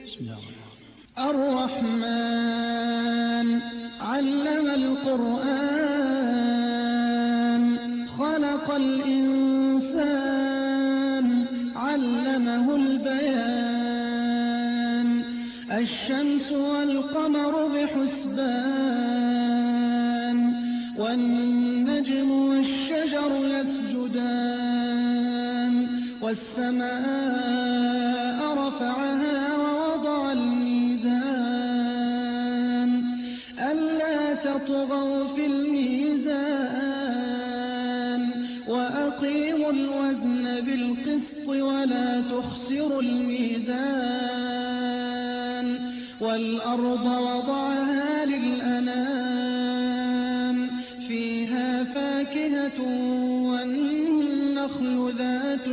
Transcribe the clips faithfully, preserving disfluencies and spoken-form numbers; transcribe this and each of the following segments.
بسم الله الرحمن علم القرآن خلق الإنسان علمه البيان الشمس والقمر بحسبان والنجم والشجر يسجدان والسماء رفعها ووضع الميزان ألا تطغوا في الميزان وأقيموا الوزن بالقسط ولا تخسروا الميزان والأرض وضعها للأنام فيها فاكهة والنخل ذات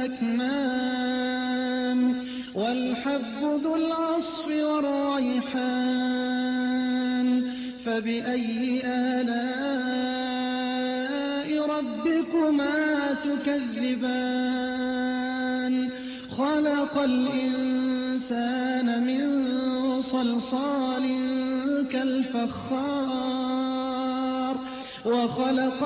الأكمام والحب ذو العصف والريحان فبأي آلاء ربكما تكذبان خلق الإنسان من صلصال كالفخار وخلق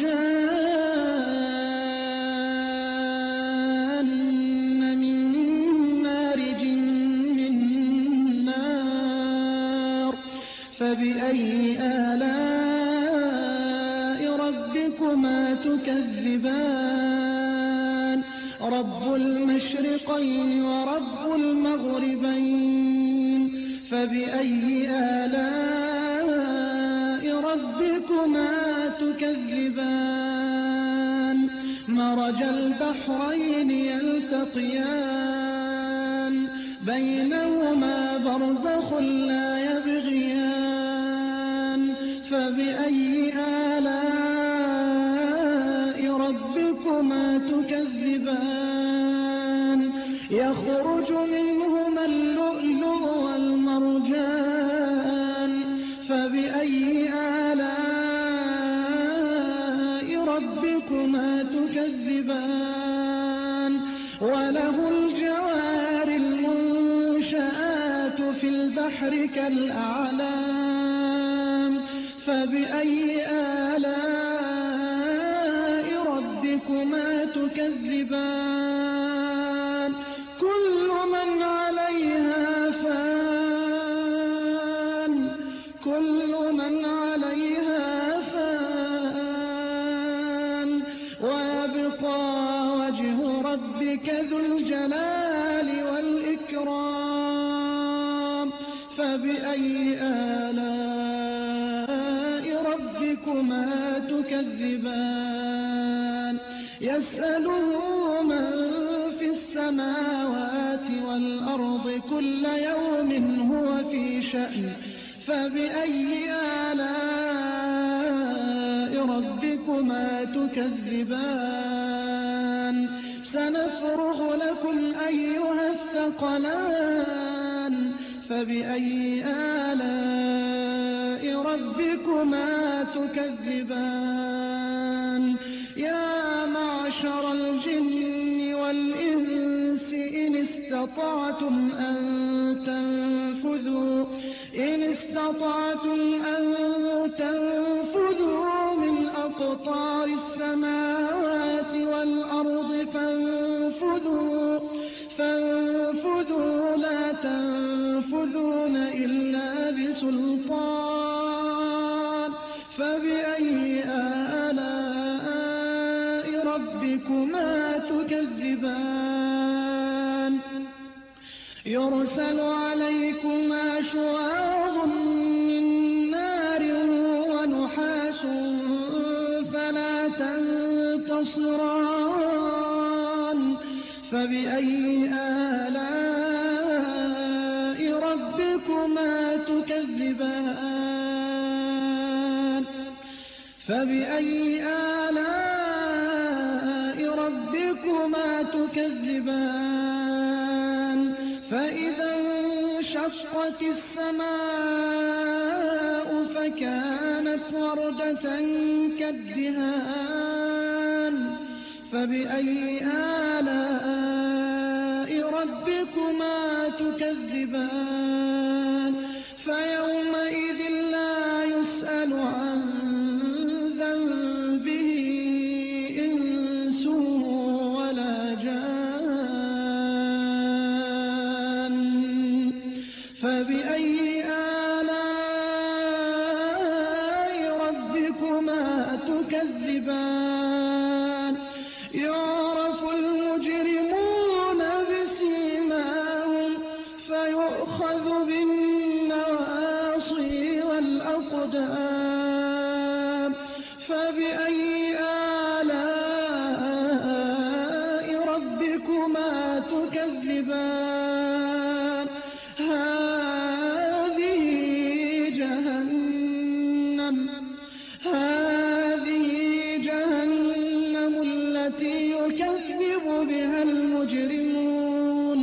الجان من مارج من نار فبأي آلاء ربكما تكذبان رب المشرقين ورب المغربين فبأي آلاء ربكما تكذبان مرج البحرين يلتقيان بينهما برزخ لا يبغيان فبأي آلاء ربكما تكذبان يخرج منهما اللؤلؤ والمرجان فبأي آلاء ربكما تكذبان وله الجوار المنشآت في البحر كالأعلام فبأي آلاء ربكما تكذبان كل من عليها فان كل من عليها فان ويبقى وجه ربك ذو الجلال والإكرام فبأي آلاء ربكما تكذبان يسأله من في السماوات والأرض كل يوم هو في شأن فبأي آلاء ربكما تكذبان سنفرغ لكم أيها الثقلان فبأي آلاء ربكما تكذبان يا معشر الجن والإنس إن استطعتم أن تنفذوا إن استطعتم أن تنفذوا من أقطار السماوات والأرض فانفذوا فانفذوا لا تنفذون إلا بسلطان فبأي آلاء ربكما تكذبان يرسل عليكما شواظ من نار ونحاس فلا تنتصران فبأي آلاء ربكما تكذبان فبأي آلاء ربكما تكذبان فإذا انشقت السماء فكانت وردة كالدهان فبأي آلاء ربكما تكذبان فيومئذ لا يسأل عن ذنبه إنس ولا جان فبأي آلاء ربكما تكذبان يعرف المجرمون بسيماهم فيؤخذ بالنواصي والأقدام فبأي آلاء ربكما تكذبان هذه جهنم هذه جهنم التي يكذب بها المجرمون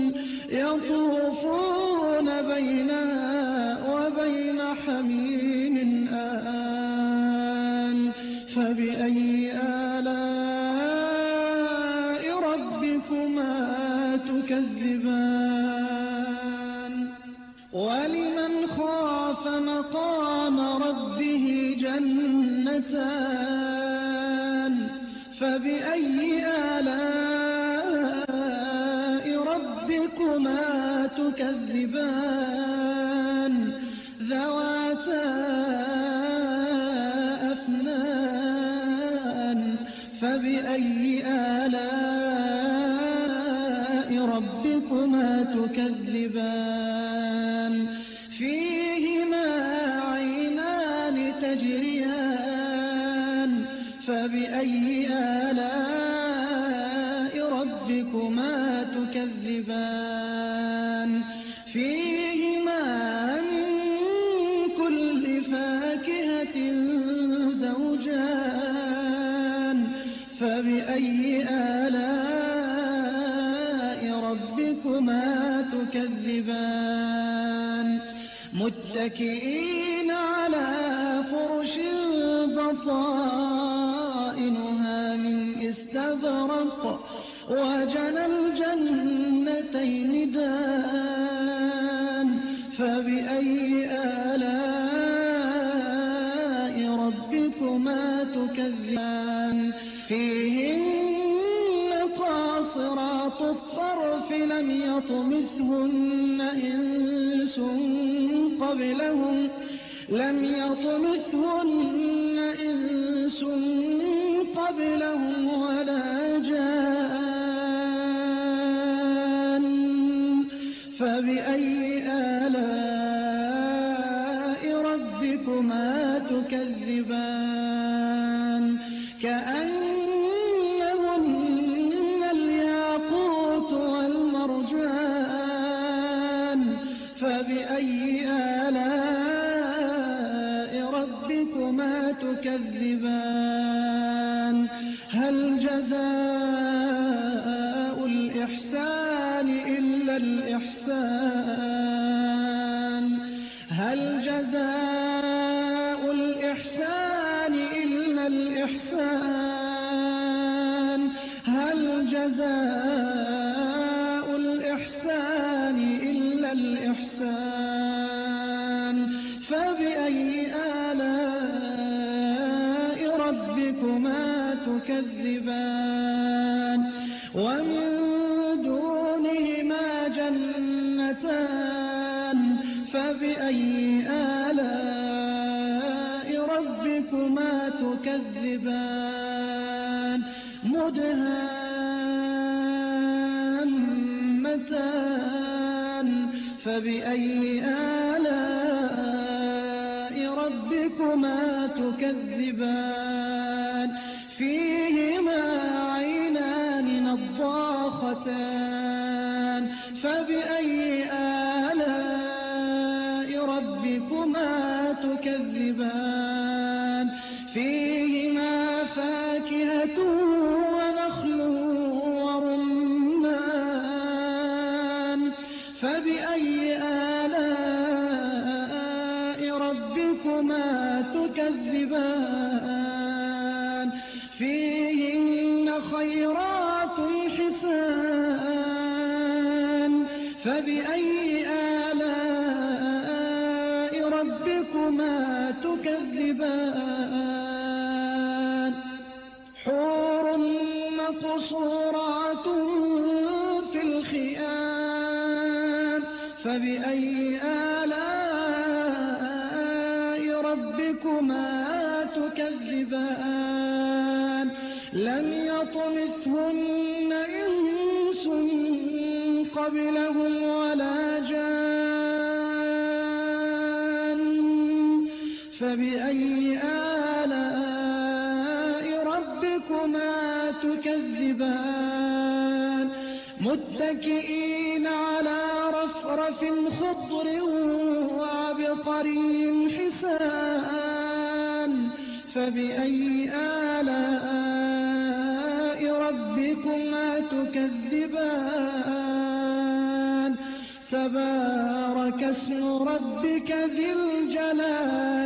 يطوفون بينها وبين حميم آن فبأي آلاء ربكما تكذبان ولمن خاف مقام ربه جنتان فبأي آلاء ربكما تكذبان ذواتا أفنان فبأي آلاء ربكما تكذبان فيهما عينان تجريان فبأي آلاء ربكما تكذبان فيهما من كل فاكهة زوجان فبأي آلاء ربكما تكذبان متكئين على فرش بطائنها من استبرق وجنى الجنتين دان فبأي آلاء ربكما تكذبان فيهن قاصرات الطرف لم يطمثهن إنس قبلهم لم يطمثهن إنس قبلهم ولا جان فبأي آلاء ربكما تكذبان كأنهن الياقوت والمرجان فبأي آلاء ربكما تكذبان هل جزاء الإحسان إلا الإحسان هل جزاء الإحسان إلا الإحسان هل جزاء الإحسان إلا الإحسان فبأي آلاء ربكما تكذبان ومن دونهما جنتان فبأي آلاء ربكما تكذبان مدهامتان فبأي آلاء ربكما تكذبان فيهما عينان نضاختان فبأي آلاء ربكما تكذبان فيهما فاكهة ونخل ورمان فبأي آلاء ربكما تكذبان فيهن خيرات حسان ربكما تكذبان حور مقصورات في الخيام فبأي آلاء ربكما تكذبان لم يطمثهن إنس قبلهم ولا جان فبأي آلاء ربكما تكذبان متكئين على رفرف خضر وعبقري حسان فبأي آلاء ربكما تكذبان تبارك اسم ربك ذي الجلال